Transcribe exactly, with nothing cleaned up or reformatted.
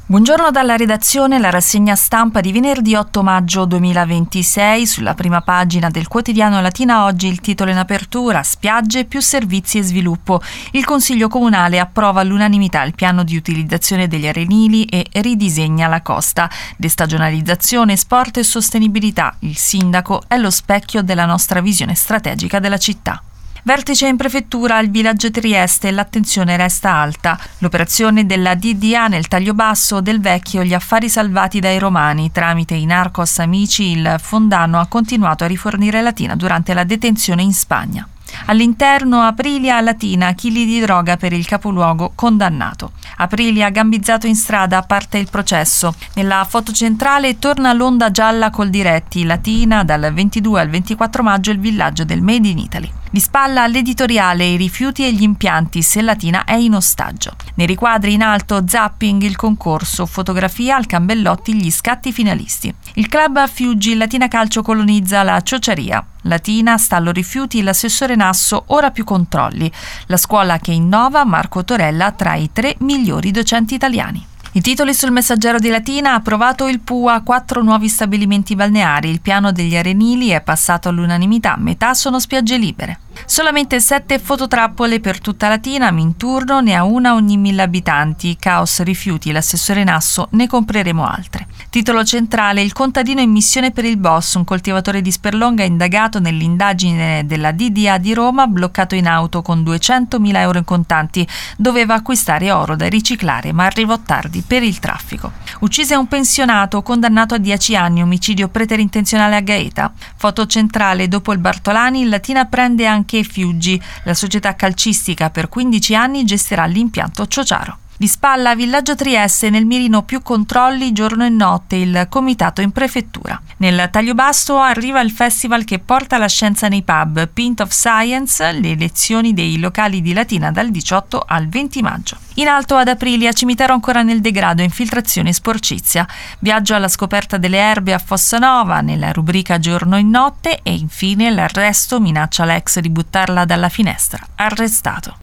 Buongiorno dalla redazione, la rassegna stampa di venerdì otto maggio duemilaventisei. Sulla prima pagina del quotidiano Latina Oggi il titolo in apertura: spiagge più servizi e sviluppo. Il Consiglio Comunale approva all'unanimità il piano di utilizzazione degli arenili e ridisegna la costa. Destagionalizzazione, sport e sostenibilità. Il sindaco è lo specchio della nostra visione strategica della città. Vertice in prefettura al villaggio Trieste, l'attenzione resta alta. L'operazione della D D A nel taglio basso del vecchio, gli affari salvati dai romani. Tramite i narcos amici il Fondano ha continuato a rifornire Latina durante la detenzione in Spagna. All'interno Aprilia Latina, chili di droga per il capoluogo condannato. Aprilia gambizzato in strada, parte il processo. Nella foto centrale torna l'onda gialla col diretti. Latina dal ventidue al ventiquattro maggio il villaggio del Made in Italy. Di spalla all'editoriale i rifiuti e gli impianti se Latina è in ostaggio. Nei riquadri in alto zapping il concorso, fotografia al Cambellotti gli scatti finalisti. Il club Fiuggi Latina Calcio colonizza la ciociaria. Latina, stallo rifiuti, l'assessore Nasso, ora più controlli. La scuola che innova, Marco Torella tra i tre migliori docenti italiani. I titoli sul Messaggero di Latina: approvato il P U A, quattro nuovi stabilimenti balneari, il piano degli arenili è passato all'unanimità, metà sono spiagge libere. Solamente sette fototrappole per tutta Latina, Minturno ne ha una ogni mille abitanti, caos rifiuti, l'assessore Nasso, ne compreremo altre. Titolo centrale: il contadino in missione per il boss, un coltivatore di Sperlonga indagato nell'indagine della D D A di Roma, bloccato in auto con duecentomila euro in contanti, doveva acquistare oro da riciclare ma arrivò tardi per il traffico. Uccise un pensionato, condannato a dieci anni, omicidio preterintenzionale a Gaeta. Foto centrale: dopo il Bartolani il Latina prende anche Fiuggi, la società calcistica per quindici anni gestirà l'impianto Ciociaro. Di spalla Villaggio Trieste, nel mirino più controlli giorno e notte, il comitato in prefettura. Nel taglio basso arriva il festival che porta la scienza nei pub, Pint of Science, le lezioni dei locali di Latina dal diciotto al venti maggio. In alto ad Aprilia, cimitero ancora nel degrado, infiltrazione e sporcizia. Viaggio alla scoperta delle erbe a Fossanova, nella rubrica giorno e notte, e infine l'arresto, minaccia l'ex di buttarla dalla finestra. Arrestato.